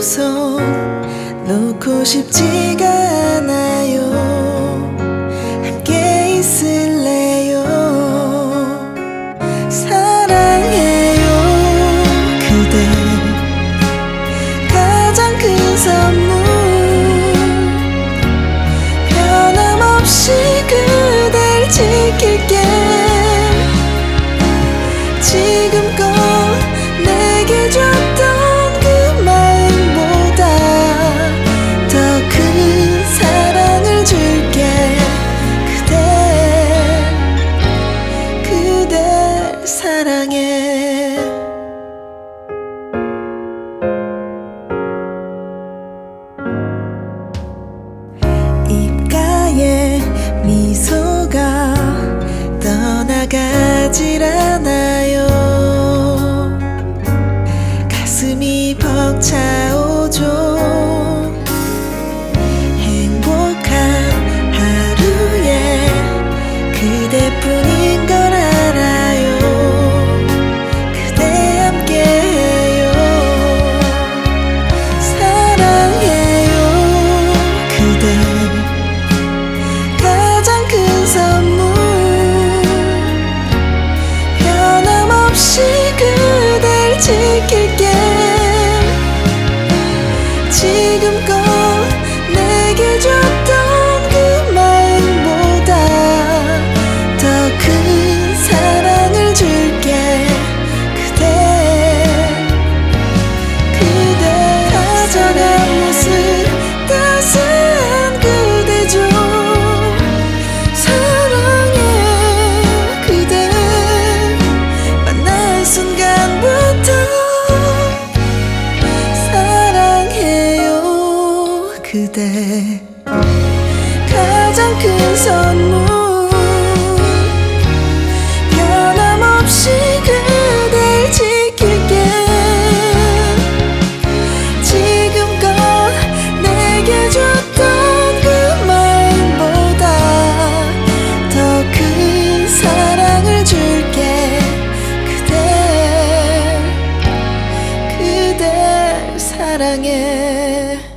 손 놓고 싶지가 않아요. 함께 있을래요. 사랑해요 그대. 가장 큰 선물 변함없이 그댈 지킬게. 지금껏 내게 줬던 그 마음보다 더 큰 사랑을 줄게. 그댈 사랑해. 입가에 미소가 떠나가질 않아요. 가슴이 벅차오죠. 행복한 하루에 그대뿐인 걸 알아요. 그대 함께해요. 사랑해요 그대. 가장 큰 선물 변함없이 그댈 지킬게. 지금껏 내게 줬던 그 마음보다 더 큰 사랑을 줄게. 그대 다정한 모습 따스한 그대죠. 사랑해 그대. 만날 순간부터 사랑해요 그대. 가장 큰 선물 변함없이 그댈 지킬게. 지금껏 내게 줬던 그 마음보다 더 큰 사랑을 줄게. 그대 사랑해.